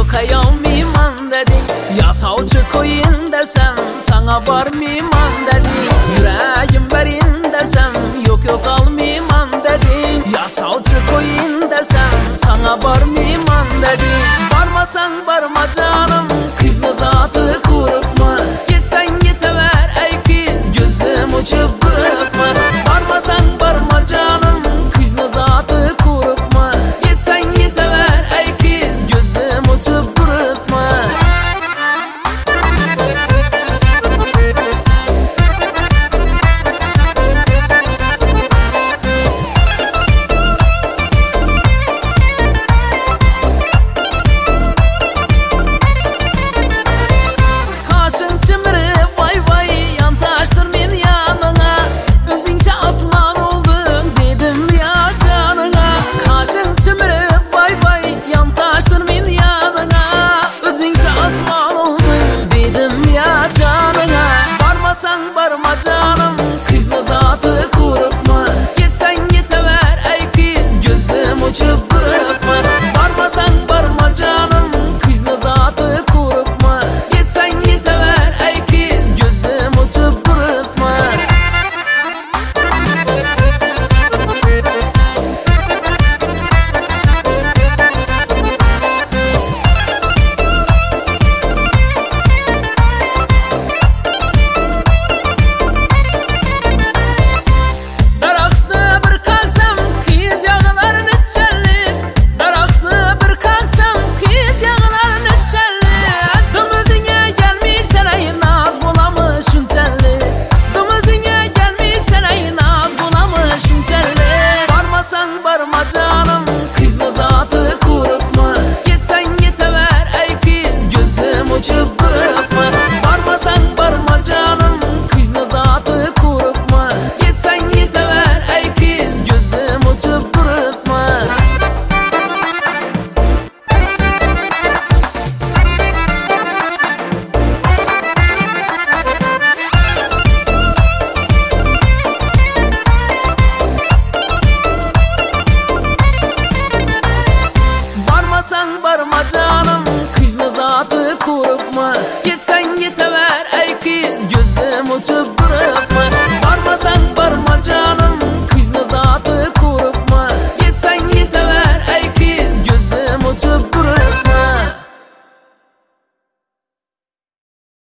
yok ayol miyman dedin. Yasavcı koyun desem sana var miyman dedin. Yüreğim verin desem yok yok almayman dedin. Yasavcı koyun desem sana var miyman dedin. Varmasan varma canım, kızla zatı kurutma. Gitsen gitever ey kız, gözüm uçup durupma. Varmasan varma canım, kızla zatı kurutma. Gitsen gitever ey kız, gözüm uçup durupma. Varma canım, kızla zatı kurutma. Gitsen gitever ey kız, gözüm uçup durupma. Varmasan varma canım, kızla zatı kurutma. Gitsen gitever ey kız, gözüm uçup durupma. Varma canım, kızla zatı kurutma. Gitsen gitever ey kız, gözüm uçup durupma. Varmasan varma canım, kızla zatı kurutma. Gitsen gitever ey kız, gözüm uçup durupma. Varmasan varma canım, kızla zatı kurutma. Gitsen gitever ey kız, gözüm uçup